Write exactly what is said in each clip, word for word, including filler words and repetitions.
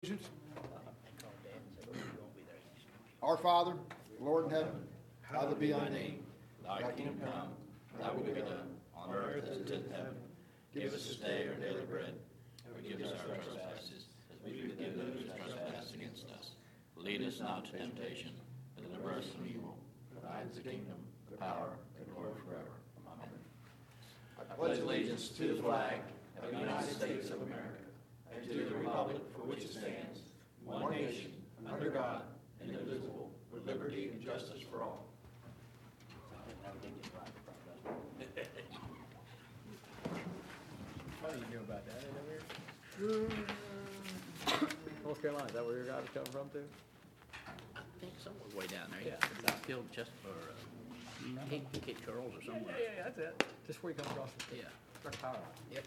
Our Father, Lord in heaven, hallowed be thy name. Thy kingdom come, thy will be done, on earth as it is in heaven. Give us this day our daily bread, and forgive us our trespasses, as we forgive those who trespass against us. Lead us not to temptation, but deliver us from evil. For thine is the kingdom, the power, and the glory forever. Amen. I pledge allegiance to the flag of the United States of America, and to the republic for which it stands, one nation, under God, indivisible, with liberty and justice for all. What do you know about that? Over here? North Carolina, is that where your guy was coming from too? I think somewhere way down there. Yeah. Southfield, Chester, or uh, Cape, Cape Charles or somewhere. Yeah, yeah, that's it. Just before you come across the street. Yeah. Struck power. Yep.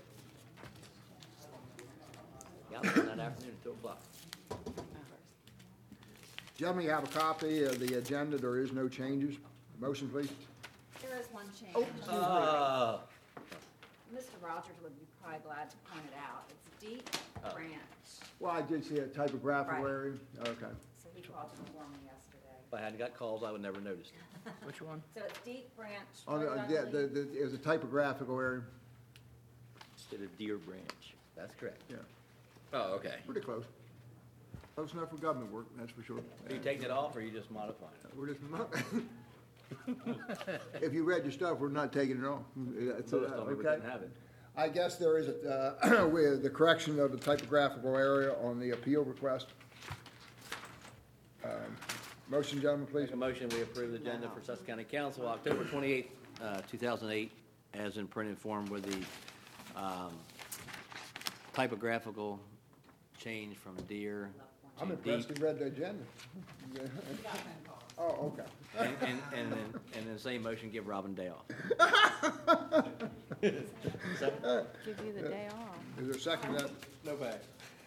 Got there that afternoon at two o'clock. Gentlemen, you have a copy of the agenda. There is no changes. Motion, please. There is one change. Oh, excuse me. Uh, Mister Rogers would be probably glad to point it out. It's Deep Oh. Branch. Well, I did see a typographical Right. error. Okay. So he called to inform me yesterday. if I hadn't got calls, I would never noticed. Which one? So it's Deep Branch. On the, Road uh, yeah, on the, Lee. the, it was a typographical error. Instead of Deer Branch. That's correct. Yeah, Oh, okay. pretty close. Close enough for government work, that's for sure. Are you taking it off or are you just modifying it? We're just not. If you read your stuff, we're not taking it off. That's, uh, Most of them okay. didn't have it. I guess there is a, uh, with the correction of the typographical area on the appeal request. Um, Motion, gentlemen, please. Make a motion, we approve the agenda for Sussex County Council, October twenty-eighth, uh, two thousand eight, as in printed form with the, um, typographical change from Deer I'm to impressed Deep. you read the agenda. Oh, okay. And, and, and then, and in the same motion, give Robin a day off. So- Give you the day off. Is there a second to that? No back.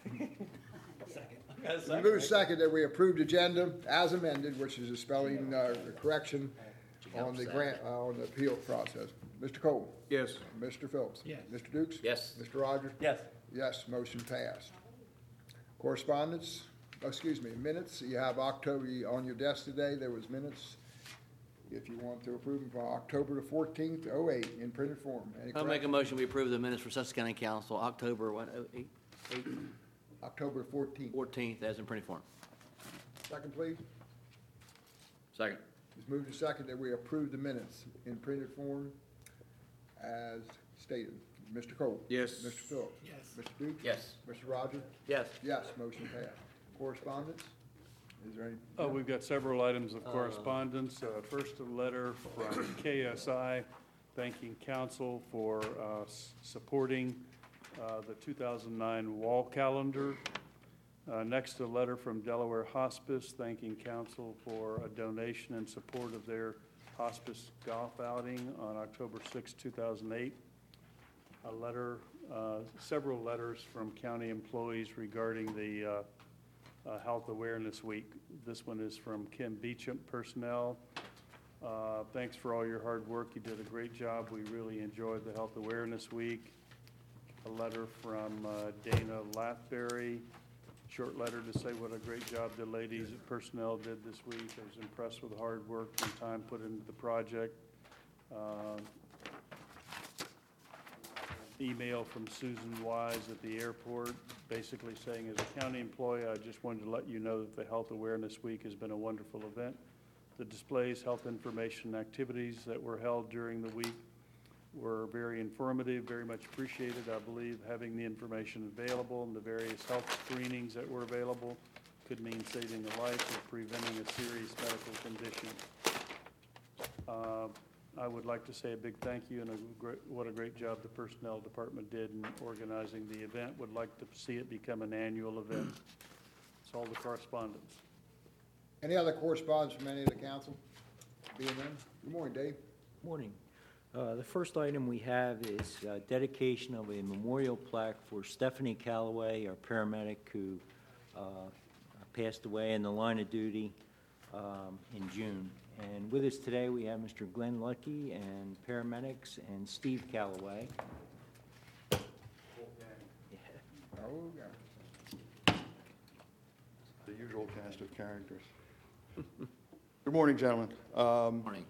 We move second that we approved agenda as amended, which is a spelling uh, correction on the grant, uh, on the appeal process. Mister Cole? Yes. Mister Phillips? Yes. Mister Dukes? Yes. Mister Rogers? Yes. Yes, motion passed. Correspondence, oh, excuse me, minutes, you have October, on your desk today, there was minutes. If you want to approve them for October the fourteenth, oh eight, in printed form. Any I'll make a corrections? motion, we approve the minutes for Sussex County Council, October, what, oh, eight, eight, October fourteenth. fourteenth, as in printed form. Second, please. Second. It's moved to second that we approve the minutes in printed form as stated. Mister Cole? Yes. Mister Phillips? Yes. Mister Dukes? Yes. Mister Rogers? Yes. Yes, motion passed. Correspondence? Is there any? Uh, we've got several items of Uh, correspondence. Uh, First, a letter from K S I thanking council for uh, s- supporting uh, the two thousand nine wall calendar. Uh, Next, a letter from Delaware Hospice thanking council for a donation in support of their hospice golf outing on October sixth, two thousand eight. A letter, uh, several letters from county employees regarding the uh, uh, Health Awareness Week. This one is from Kim Beecham, personnel. Uh, Thanks for all your hard work. You did a great job. We really enjoyed the Health Awareness Week. A letter from uh, Dana Lathberry. Short letter to say what a great job the ladies at personnel did this week. I was impressed with the hard work and time put into the project. Uh, Email from Susan Wise at the airport, basically saying, as a county employee, I just wanted to let you know that the Health Awareness Week has been a wonderful event. The displays, health information activities that were held during the week were very informative, very much appreciated. I believe having the information available and the various health screenings that were available could mean saving a life or preventing a serious medical condition. Uh, I would like to say a big thank you and a great, what a great job the personnel department did in organizing the event. Would like to see it become an annual event. That's all the correspondence. Any other correspondence from any of the council? Being none? Good morning, Dave. Morning. Uh, The first item we have is uh, dedication of a memorial plaque for Stephanie Calloway, our paramedic who uh, passed away in the line of duty um, in June. And with us today, we have Mister Glenn Lucky and paramedics and Steve Calloway. Oh, yeah. The usual cast of characters. Good morning, gentlemen. Um, Morning.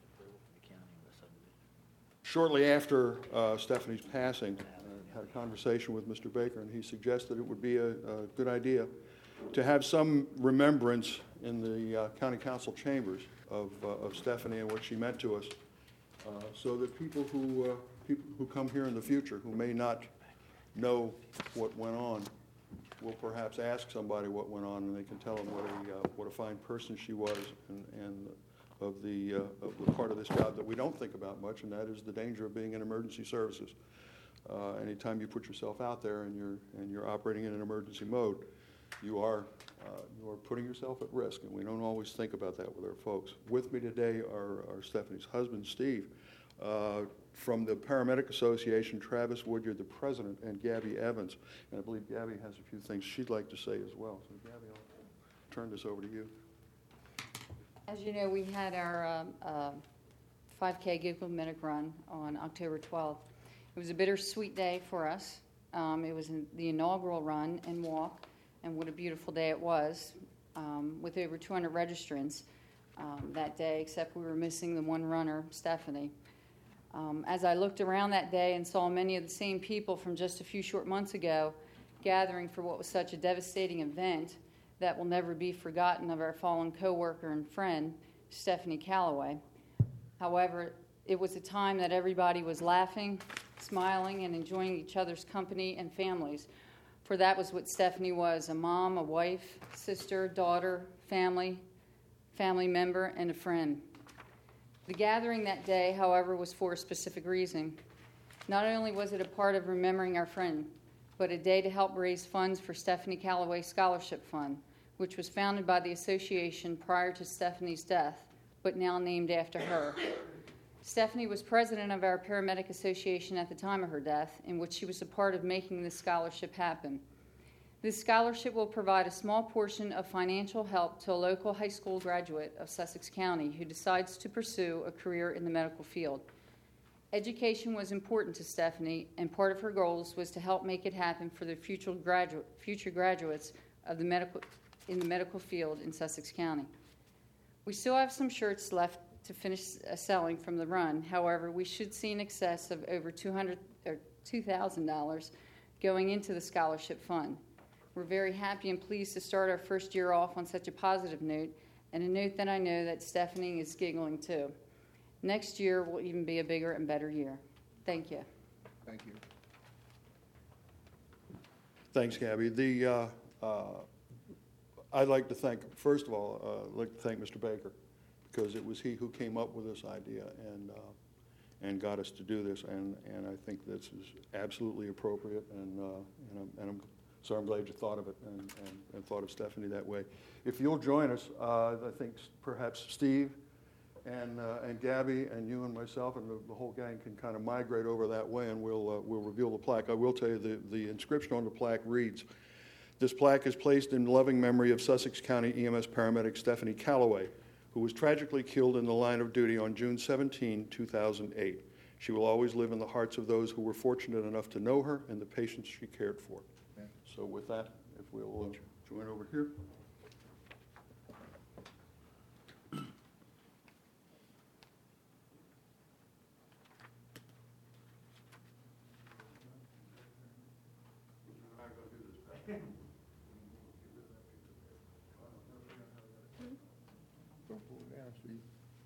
Shortly after uh, Stephanie's passing, I had a conversation with Mister Baker, and he suggested it would be a, a good idea to have some remembrance in the uh, county council chambers of, uh, of Stephanie and what she meant to us, uh, so that people who, uh, people who come here in the future who may not know what went on will perhaps ask somebody what went on, and they can tell them what a, uh, what a fine person she was, and, and of the, uh, of the part of this job that we don't think about much, and that is the danger of being in emergency services. Uh, anytime you put yourself out there and you're, and you're operating in an emergency mode, you are, uh, you are putting yourself at risk, and we don't always think about that with our folks. With me today are, are Stephanie's husband, Steve, uh, from the Paramedic Association, Travis Woodyard, the president, and Gabby Evans. And I believe Gabby has a few things she'd like to say as well. So Gabby, I'll turn this over to you. As you know, we had our um, uh, five K Google Medic Run on October twelfth. It was a bittersweet day for us. Um, it was in the inaugural run and walk, and what a beautiful day it was, um, with over two hundred registrants um, that day, except we were missing the one runner, Stephanie. Um, as I looked around that day and saw many of the same people from just a few short months ago gathering for what was such a devastating event that will never be forgotten of our fallen coworker and friend, Stephanie Calloway. However, it was a time that everybody was laughing, smiling, and enjoying each other's company and families, for that was what Stephanie was, a mom, a wife, sister, daughter, family, family member, and a friend. The gathering that day, however, was for a specific reason. Not only was it a part of remembering our friend, but a day to help raise funds for Stephanie Calloway Scholarship Fund, which was founded by the association prior to Stephanie's death, but now named after her. Stephanie was president of our Paramedic Association at the time of her death, in which she was a part of making this scholarship happen. This scholarship will provide a small portion of financial help to a local high school graduate of Sussex County who decides to pursue a career in the medical field. Education was important to Stephanie, and part of her goals was to help make it happen for the future, graduate, future graduates of the medical, in the medical field in Sussex County. We still have some shirts left to finish uh, selling from the run. However, we should see an excess of over two hundred dollars or two thousand dollars going into the scholarship fund. We're very happy and pleased to start our first year off on such a positive note, and a note that I know that Stephanie is giggling too. Next year will even be a bigger and better year. Thank you. Thank you. Thanks, Gabby. The, uh, uh, I'd like to thank, first of all, uh, I'd like to thank Mister Baker, because it was he who came up with this idea and, uh, and got us to do this, and, and I think this is absolutely appropriate, and, uh, and, I'm, and I'm, so I'm glad you thought of it and, and, and thought of Stephanie that way. If you'll join us, uh, I think perhaps Steve and, uh, and Gabby and you and myself and the, the whole gang can kind of migrate over that way, and we'll, uh, we'll reveal the plaque. I will tell you the, the inscription on the plaque reads, "This plaque is placed in loving memory of Sussex County E M S paramedic Stephanie Calloway, who was tragically killed in the line of duty on June seventeenth, two thousand eight. She will always live in the hearts of those who were fortunate enough to know her and the patients she cared for." Okay. So with that, if we'll uh, join over here. Don't pull it down, Steve.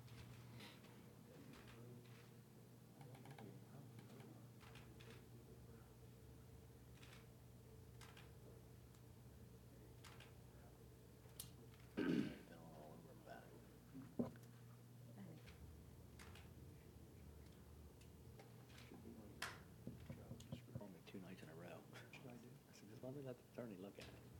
Two nights in a row. I said, just let me let the attorney look at it.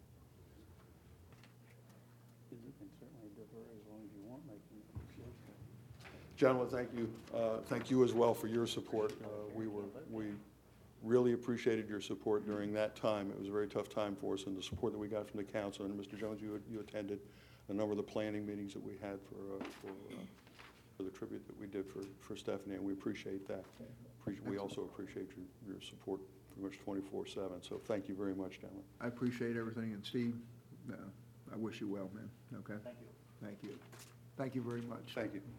You can certainly defer as long as you want making the decision. Gentlemen, thank you. Uh, Thank you as well for your support. Uh, We were, we really appreciated your support during that time. It was a very tough time for us, and the support that we got from the council. And Mister Jones, you you attended a number of the planning meetings that we had for, uh, for, uh, for the tribute that we did for, for Stephanie, and we appreciate that. Appreci- We also appreciate your, your support pretty much twenty-four seven. So thank you very much, gentlemen. I appreciate everything, and Steve, uh, I wish you well, man, okay? Thank you. Thank you. Thank you very much. Thank you.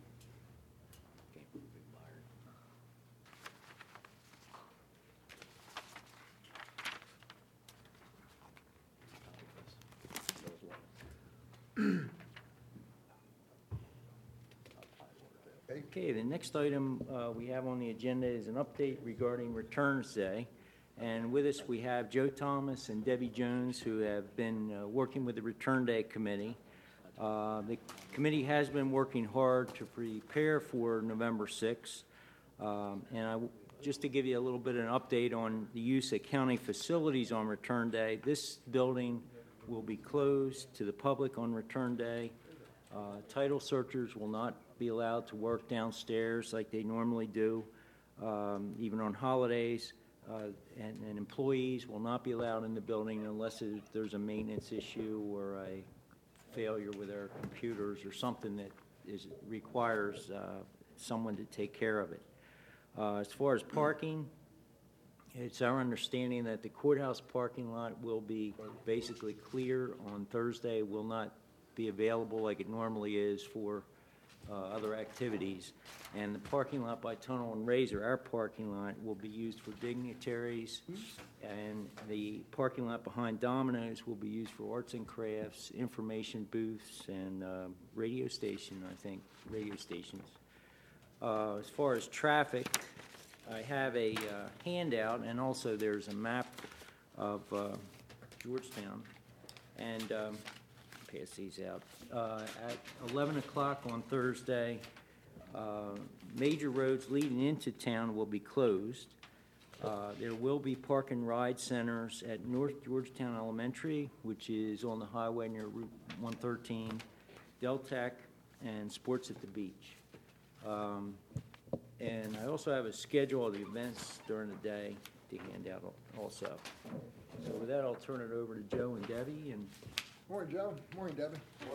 Okay, the next item uh, we have on the agenda is an update regarding Returns Day. And with us, we have Joe Thomas and Debbie Jones, who have been uh, working with the Return Day Committee. Uh, The committee has been working hard to prepare for November sixth. Um, And I, just to give you a little bit of an update on the use of county facilities on Return Day, this building will be closed to the public on Return Day. Uh, Title searchers will not be allowed to work downstairs like they normally do, um, even on holidays. Uh, and, and employees will not be allowed in the building unless it, there's a maintenance issue or a failure with their computers or something that is requires uh, someone to take care of it. Uh, as far as parking, it's our understanding that the courthouse parking lot will be basically clear on Thursday, will not be available like it normally is for uh, other activities. And the parking lot by Tunnel and Razor, our parking lot, will be used for dignitaries, and the parking lot behind Domino's will be used for arts and crafts, information booths, and uh, radio station, I think, radio stations. Uh, As far as traffic, I have a uh, handout, and also there's a map of uh, Georgetown, and um, pass these out. Uh, At eleven o'clock on Thursday, uh, major roads leading into town will be closed. Uh, There will be park and ride centers at North Georgetown Elementary, which is on the highway near Route one thirteen, Deltec, and Sports at the Beach. Um, And I also have a schedule of the events during the day to hand out al- also. So with that, I'll turn it over to Joe and Debbie, and Morning, Joe. Morning, Debbie.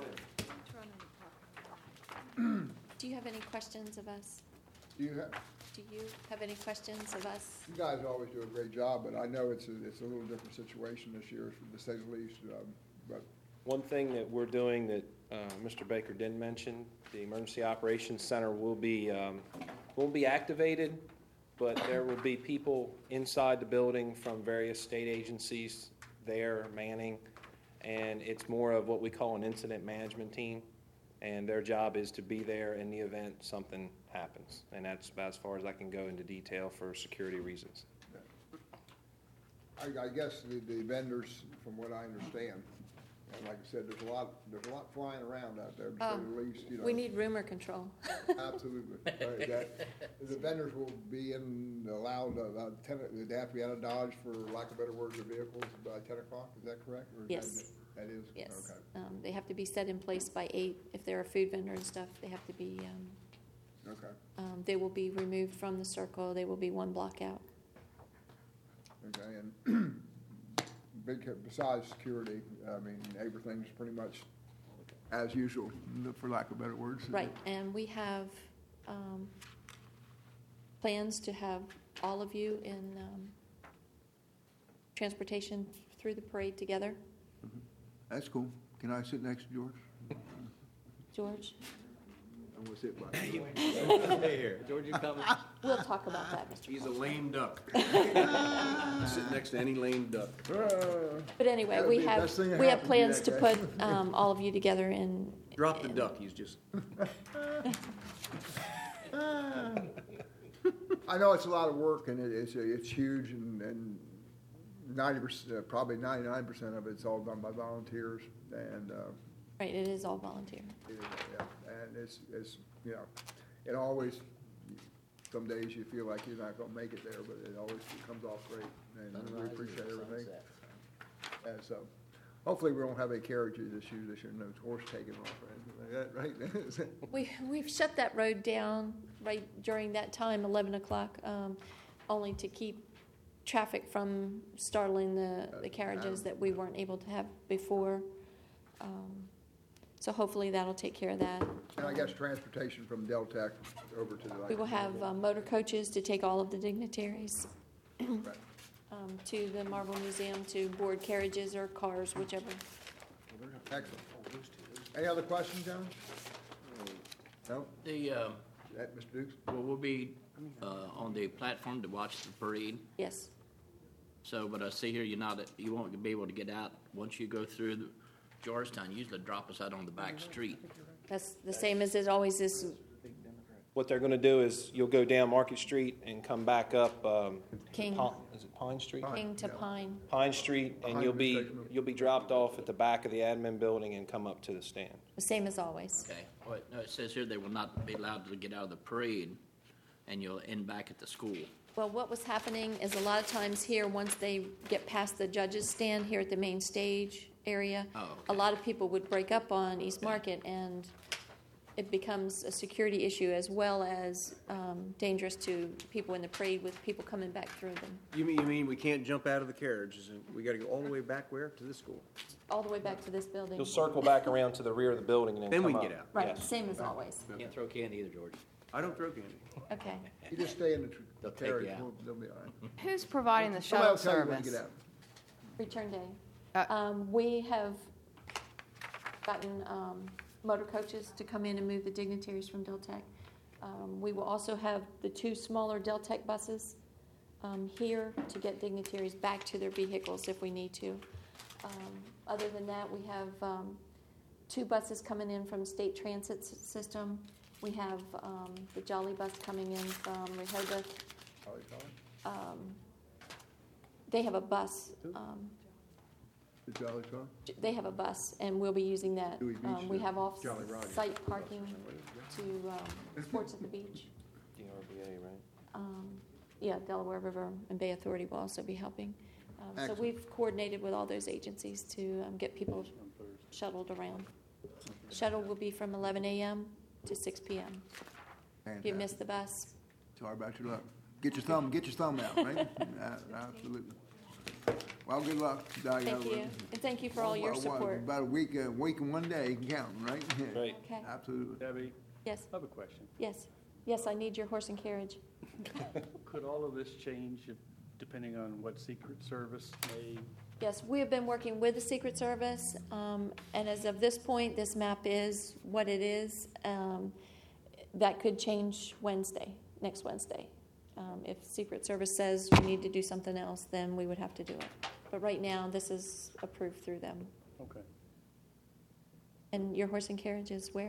Do you have any questions of us? Do you have, Do you have any questions of us? you guys always do a great job, but I know it's a, it's a little different situation this year, to say the least, um, but One thing that we're doing that uh, Mister Baker didn't mention, the Emergency Operations Center will be, um, will be activated, but there will be people inside the building from various state agencies there manning, and it's more of what we call an incident management team, and their job is to be there in the event something happens, and that's about as far as I can go into detail for security reasons. I, I guess the, the vendors, from what I understand, and like I said, there's a lot, there's a lot flying around out there, to say Um, the least, you know. We need rumor control. Absolutely. Right, that- The vendors will be in, allowed, uh, uh, ten, they have to be out of Dodge, for lack of better words, or vehicles by ten o'clock, is that correct? Or is that- Yes. That is? Yes. Okay. Um, They have to be set in place by eight. If they're a food vendor and stuff, they have to be, um, Okay, um, they will be removed from the circle. They will be one block out. okay, and big, besides security, I mean, everything's pretty much as usual, for lack of better words. is it? Right, and we have um, plans to have all of you in um, transportation through the parade together. That's cool. Can I sit next to George? George, I'm gonna sit by. Hey here, George, you coming? we'll talk about that, Mister He's a lame duck. Sit next to any lame duck. But anyway, That'd we be the have, best thing that we have happened to you plans to that put day. um, all of you together in. Drop the in- duck, he's just. I know it's a lot of work, and it, it's, it's huge, and, and ninety percent, probably ninety-nine percent of it's all done by volunteers, and, uh, Right, it is all volunteer. it is, yeah, and it's, it's, you know, it always, some days you feel like you're not gonna make it there, but it always comes off great, and we appreciate everything. And so, hopefully we won't have any carriages issues this year, no horse taking off or anything like that, right? We, we've shut that road down right during that time, eleven o'clock, um, only to keep traffic from startling the, the carriages that we weren't able to have before. Um, So hopefully that'll take care of that. And I guess transportation from Deltec over to the. We will have um, motor coaches to take all of the dignitaries um, to the Marble Museum, to board carriages or cars, whichever. Excellent. Any other questions, gentlemen? No? The, uh, That, Mister Dukes? well, we'll be uh, on the platform to watch the parade. Yes. So, but I see here you're not, you won't be able to get out once you go through the Georgetown. You usually drop us out on the back street. That's the same as it always is. What they're going to do is you'll go down Market Street and come back up, um, King. Pine- is it Pine Street? King to Pine. Pine Street, and you'll be, Behind the station. you'll be dropped off at the back of the admin building and come up to the stand. The same as always. Okay. Well, no, it says here they will not be allowed to get out of the parade, and you'll end back at the school. Well, what was happening is a lot of times here, once they get past the judges' stand here at the main stage area, Oh, a okay. lot of people would break up on East Market, and it becomes a security issue as well as um, dangerous to people in the parade with people coming back through them, You mean, you mean we can't jump out of the carriages and we gotta go all the way back where? To the school? all the way back to this building. You'll circle back around to the rear of the building and then Then come we can up. get out. Right, Yes. same as always. Can't throw candy either, George. I don't throw candy. Okay. You just stay in the tr- They'll take carriage, you out. we'll- they'll be all right. Who's providing the Somebody shuttle will tell you when to service? get out. Return day. Uh, Um, we have gotten um, motor coaches to come in and move the dignitaries from Deltec. Um, we will also have the two smaller Deltec buses um, here to get dignitaries back to their vehicles if we need to. Um, other than that, we have um, two buses coming in from State Transit S- System. We have um, the Jolly bus coming in from Rehoboth. Charlie Charlie? Um, they have a bus. Um, The Jolly Car? They have a bus, and we'll be using that. Dewey Beach, Um, We uh, have Jolly Roger. off-site parking to um, Sports at the Beach. D R B A, right? Um, Yeah, Delaware River and Bay Authority will also be helping. Um, So Excellent. we've coordinated with all those agencies to um, get people shuttled around. Shuttle will be from eleven a.m. to six p.m. If you miss the bus, Sorry about your luck. Get your thumb, get your thumb out, right? Uh, Absolutely. Well, good luck. Di. thank you. And thank you for all your Well, what, support. About a week, a week and one day counting, right? Right. Okay. Absolutely. Debbie, Yes, I have a question. yes, yes, I need your horse and carriage. Could all of this change if- depending on what Secret Service may? Yes, we have been working with the Secret Service, um, and as of this point, this map is what it is. Um, that could change Wednesday, next Wednesday. Um, if Secret Service says we need to do something else, then we would have to do it. But right now, this is approved through them. Okay. And your horse and carriage is where?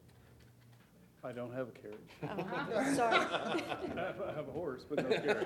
I don't have a carriage. Oh, sorry. I have, I have a horse, but no carriage.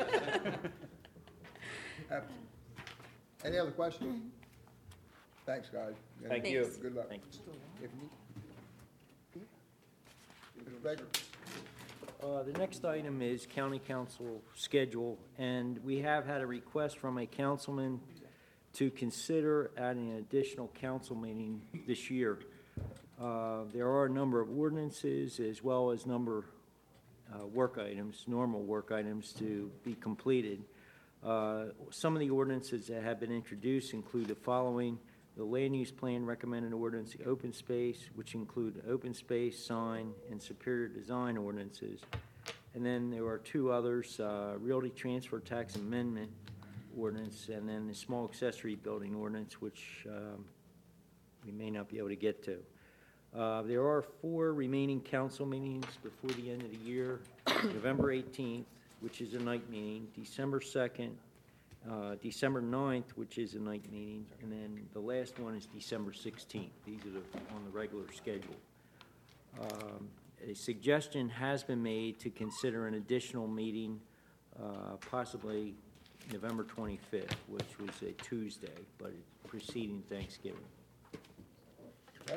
Absolutely. Any other questions? Thanks, guys. And Thank you. Thanks. Good luck. Thank If you need- Mister Baker? Uh, The next item is county council schedule, and we have had a request from a councilman to consider adding an additional council meeting this year. Uh, There are a number of ordinances as well as number uh, work items, normal work items to be completed. Uh, Some of the ordinances that have been introduced include the following: the land use plan recommended ordinance, the open space, which include open space, sign, and superior design ordinances. And then there are two others, uh, realty transfer tax amendment ordinance, and then the small accessory building ordinance, which um, we may not be able to get to. Uh, There are four remaining council meetings before the end of the year: November eighteenth, which is a night meeting, December second, uh, December ninth, which is a night meeting, and then the last one is December sixteenth. These are the, on the regular schedule. Um, A suggestion has been made to consider an additional meeting, uh, possibly November twenty-fifth, which was a Tuesday, but it's preceding Thanksgiving. Okay.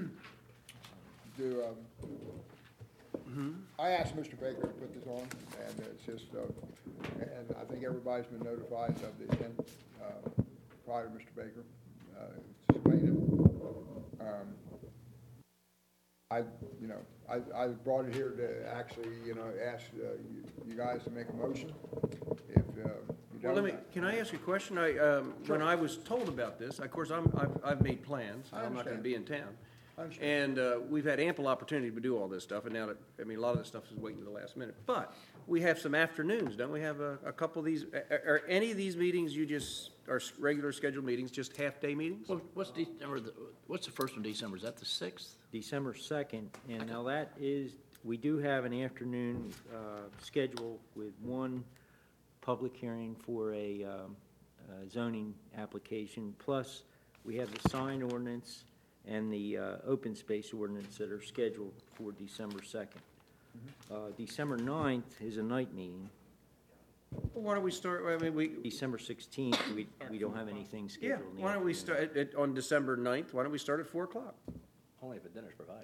Do, um, I asked Mister Baker to put this on, and it's just, uh, and I think everybody's been notified of the intent, uh, prior to Mister Baker, uh, explained it. Um, I, you know, I, I brought it here to actually, you know, ask, uh, you, you guys to make a motion. If, uh, you Well, don't. let me, can I ask you a question? I, um, when I was told about this, of course, I'm, I've, I've made plans. I I'm not gonna understand. be in town. I understand. And uh, we've had ample opportunity to do all this stuff, and now that, I mean, a lot of this stuff is waiting to the last minute. But we have some afternoons, don't we have a, a couple of these, are, are any of these meetings you just, are regular scheduled meetings, just half-day meetings? Well, what's December, the- what's the first one, December? Is that the sixth? December second, and now that is, we do have an afternoon uh, schedule with one public hearing for a um, uh, zoning application, plus we have the sign ordinance and the uh, open space ordinance that are scheduled for December second. Uh, December ninth is a night meeting. Well, why don't we start, I mean, we, December sixteenth, we, we don't have anything yeah, scheduled in the why don't we afternoon. start, at- on December ninth, why don't we start at four o'clock? Only if a dinner's provided.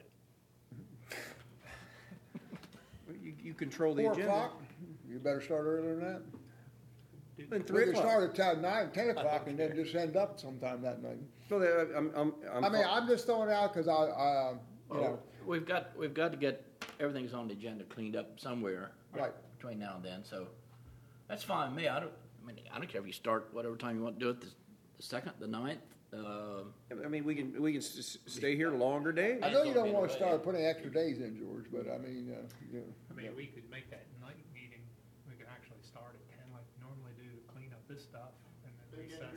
You, you control the Four agenda. o'clock, you better start earlier than that. Then We three could o'clock. start at ten, nine, ten o'clock and then just end up sometime that night. So there, I'm, I'm, I'm. I mean, I'm just throwing it out because I, I, um, you know, Well, we've got, we've got to get, everything's on the agenda cleaned up somewhere. Right. Between now and then, so that's fine with me. I don't, I mean, I don't care if you start whatever time you want to do it, the, the second, the ninth, uh, I mean, we can, we can s- s- stay here longer days. I know you don't want to start putting extra days in, George, but I mean, uh, you know. I mean, we could make that night meeting, we could actually start at ten like we normally do to clean up this stuff and then recess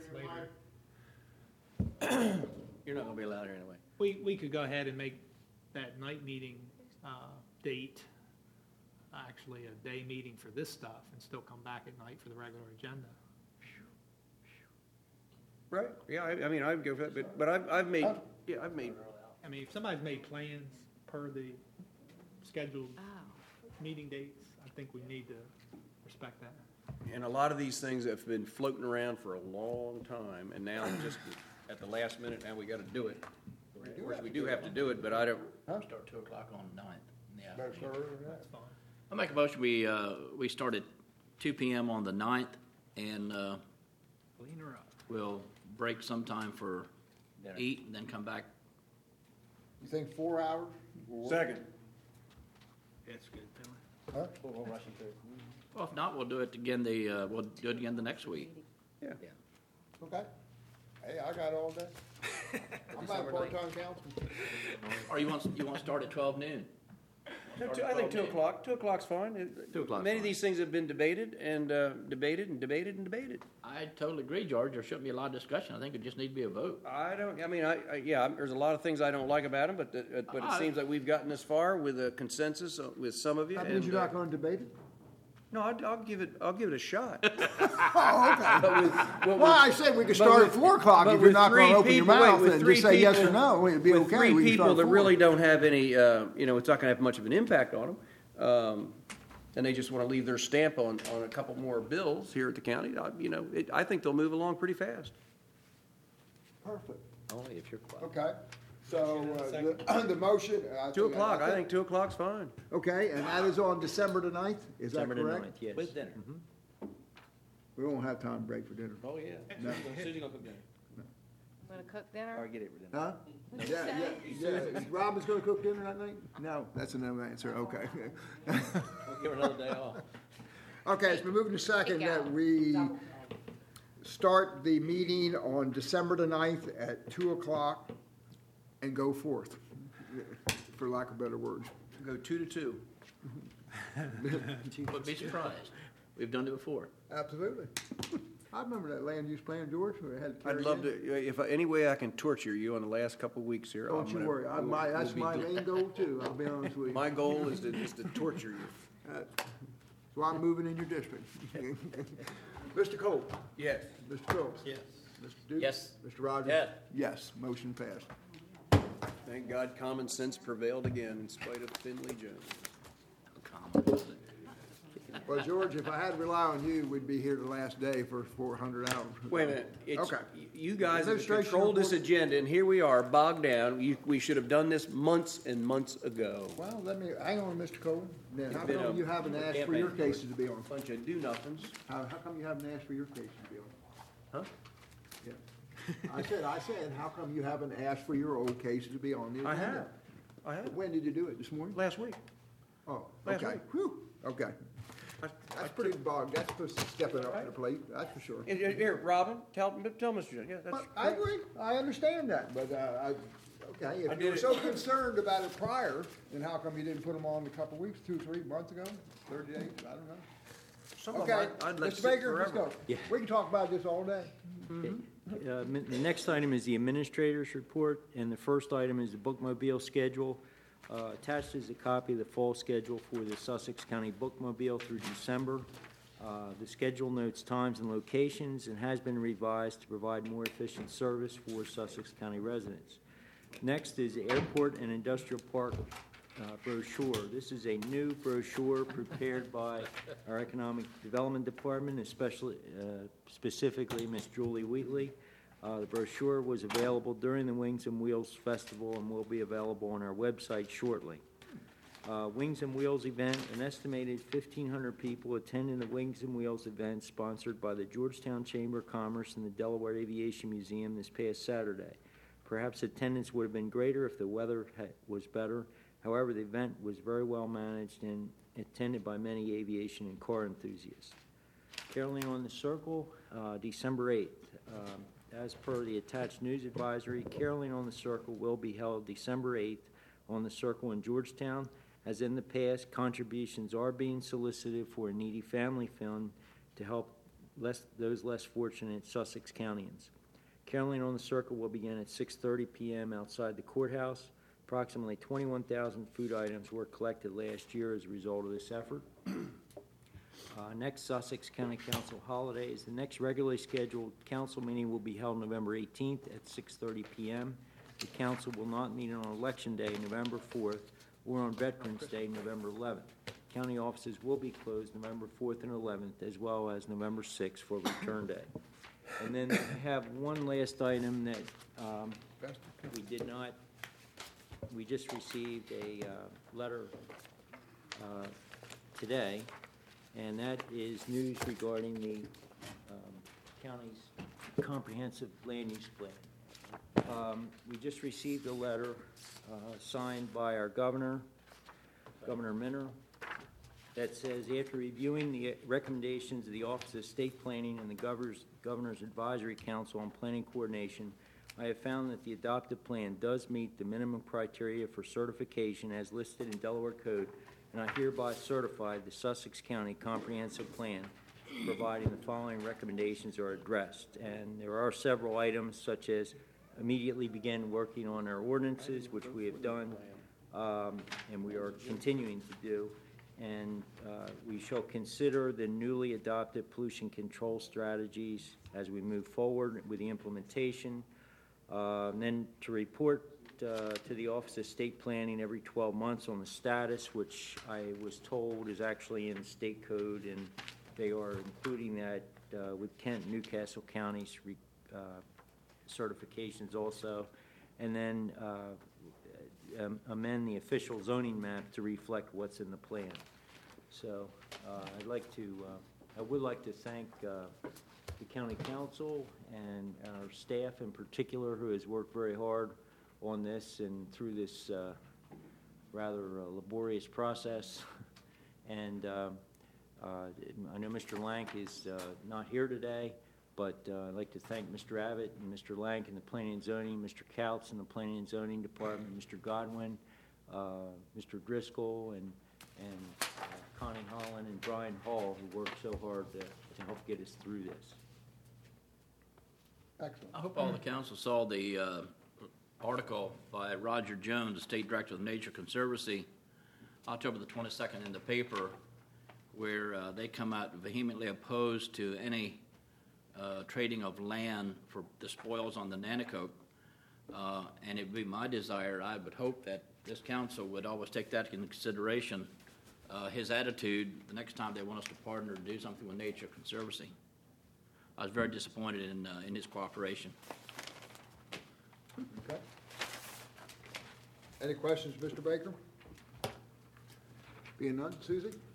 later. you're not gonna be allowed here anyway. We, we could go ahead and make that night meeting, uh, date actually a day meeting for this stuff and still come back at night for the regular agenda. Right, yeah, I, I mean, I'd go for that, but, but I've, I've made, yeah, I've made, I mean, if somebody's made plans per the scheduled meeting dates, I think we need to respect that. and a lot of these things have been floating around for a long time, and now just at the last minute, now we gotta do it. Of course, we do have to do it, but I don't, Start two o'clock on the ninth, yeah. Better start earlier than that. That's fine. I'll make a motion, we, uh, we start at two P M on the ninth, and, uh, Clean her up. we'll break sometime for Dinner. eat, and then come back. You think four hours? will work? second. That's good, Tim. Huh? We'll rush you through. Well, if not, we'll do it again the, uh, we'll do it again the next week. Yeah. Okay. Hey, I got all day. I'm not a part-time councilman. Or you want, you want to start at twelve noon? No, two- I think two o'clock, two o'clock's fine. It- Two o'clock's Many of fine. these things have been debated and, uh, debated and debated and debated. I totally agree, George. There shouldn't be a lot of discussion. I think it just need to be a vote. I don't, I mean, I, I, yeah, there's a lot of things I don't like about them, but, the- uh, but it I- seems like we've gotten this far with a consensus uh, with some of you. That means and, you're not uh, going to debate it? No, I'll, I'll give it, I'll give it a shot. Oh, okay. But with- but Well, I with- said we could but start with- at four o'clock but if you're with not going three to open your people- wait, mouth with and three just say yes or people- no. It'd be with okay. three We can people start that at four. really don't have any, uh, you know, it's not gonna have much of an impact on them. Um, and they just wanna leave their stamp on, on a couple more bills here at the county, I, you know, it, I think they'll move along pretty fast. Perfect. Only if you're quiet. Okay. So, uh, the, the motion. I Two think- o'clock, I think two o'clock's fine. Okay, and that is on December the ninth? Is that December the correct? ninth, yes. With dinner. We won't have time to break for dinner. Oh, yeah. No. Susie gonna cook dinner. Want to cook Or dinner? get it for dinner. Huh? Yeah, yeah, yeah. Is Robin's gonna cook dinner that night? No, that's a no answer, okay. We'll give her another day off. Okay, it's been moved to second that we start the meeting on December the ninth at two o'clock and go forth, for lack of better words. Go two to two. But be surprised. We've done it before. Absolutely. I remember that land use plan, George, where it had. I'd love to, if, I- any way I can torture you in the last couple of weeks here. Don't I'm you gonna- worry, I, we'll- my, we'll that's be my do- main goal too, I'll be honest with you. My goal is to, is to torture you. That's why I'm moving in your district. Mister Cole? Yes. Mister Phillips? Yes. Mister Duke? Yes. Mister Rogers? Yes. Yes, motion passed. Thank God common sense prevailed again in spite of Finley Jones. Common. Well, George, if I had to rely on you, we'd be here the last day for four hundred hours. Wait a minute, it's, Okay. you guys have Administration controlled this report. agenda, and here we are bogged down. You, we should have done this months and months ago. Well, let me, hang on, Mister Cole. Then how It's been come a- you haven't a asked for your campaign. cases to be on? Bunch of do-nothings. How, how come you haven't asked for your cases to be on? Huh? Yeah. I said, I said, how come you haven't asked for your old cases to be on the I agenda? have, I have, When did you do it, this morning? last week. Oh, Last okay. week. Whew, okay. That's pretty bog, that's supposed to stepping up to the plate, that's for sure. Here, here, Robin, tell, tell Mister Jones, yeah, that's. But I agree, I understand that, but, uh, Okay, I if did you were it. so concerned about it prior, then how come you didn't put them on a couple weeks, two, three months ago, thirty days, I don't know. Some of Okay, them I'd- I'd let Mister sit Baker, let's forever. go. Yeah. We can talk about this all day. Uh, min- The next item is the administrator's report, and the first item is the bookmobile schedule. Uh, Attached is a copy of the fall schedule for the Sussex County Bookmobile through December. Uh, The schedule notes times and locations and has been revised to provide more efficient service for Sussex County residents. Next is the Airport and Industrial Park uh, brochure. This is a new brochure prepared by our Economic Development Department, especially, uh, specifically Miss Julie Wheatley. Uh, The brochure was available during the Wings and Wheels Festival and will be available on our website shortly. Uh, Wings and Wheels event, an estimated fifteen hundred people attending the Wings and Wheels event sponsored by the Georgetown Chamber of Commerce and the Delaware Aviation Museum this past Saturday. Perhaps attendance would have been greater if the weather ha- was better. However, the event was very well managed and attended by many aviation and car enthusiasts. Caroling on the Circle, uh, December eighth. Um, As per the attached news advisory, Caroling on the Circle will be held December eighth on the Circle in Georgetown. As in the past, contributions are being solicited for a needy family fund to help less, those less fortunate Sussex Countyans. Caroling on the Circle will begin at six thirty p.m. outside the courthouse. Approximately twenty-one thousand food items were collected last year as a result of this effort. Uh, Next Sussex County Council holiday is the next regularly scheduled council meeting will be held November eighteenth at six thirty p.m. The council will not meet on Election Day, November fourth, or on Veterans Day, November eleventh. County offices will be closed November fourth and eleventh, as well as November sixth for Return Day. And then I have one last item that um, we did not, we just received a uh, letter uh, today, and that is news regarding the um, county's comprehensive land use plan. Um, We just received a letter uh, signed by our governor, Governor Minner, that says, after reviewing the recommendations of the Office of State Planning and the Governor's, Governor's Advisory Council on Planning Coordination, I have found that the adopted plan does meet the minimum criteria for certification as listed in Delaware Code, and I hereby certify the Sussex County Comprehensive Plan, providing the following recommendations are addressed. And there are several items, such as immediately begin working on our ordinances, which we have done, um, and we are continuing to do. And uh, we shall consider the newly adopted pollution control strategies as we move forward with the implementation. Uh, and then to report uh, to the Office of State Planning every twelve months on the status, which I was told is actually in the state code, and they are including that uh, with Kent and Newcastle counties re, uh, certifications also. And then uh, Um, amend the official zoning map to reflect what's in the plan. So uh, I'd like to, uh, I would like to thank uh, the county council and our staff in particular, who has worked very hard on this and through this uh, rather uh, laborious process. And uh, uh, I know Mister Lank is uh, not here today, but uh, I'd like to thank Mister Abbott and Mister Lank in the Planning and Zoning, Mister Couts in the Planning and Zoning Department, Mister Godwin, uh, Mister Driscoll, and, and uh, Connie Holland and Brian Hall, who worked so hard to, to help get us through this. Excellent. I hope all the council saw the uh, article by Roger Jones, the State Director of the Nature Conservancy, October the twenty-second in the paper, where uh, they come out vehemently opposed to any Uh, trading of land for the spoils on the Nanticoke, uh, and it would be my desire, I would hope that this council would always take that into consideration, uh, his attitude the next time they want us to partner to do something with Nature Conservancy. I was very disappointed in uh, in his cooperation. Okay. Any questions, Mister Baker? Being none, Susie?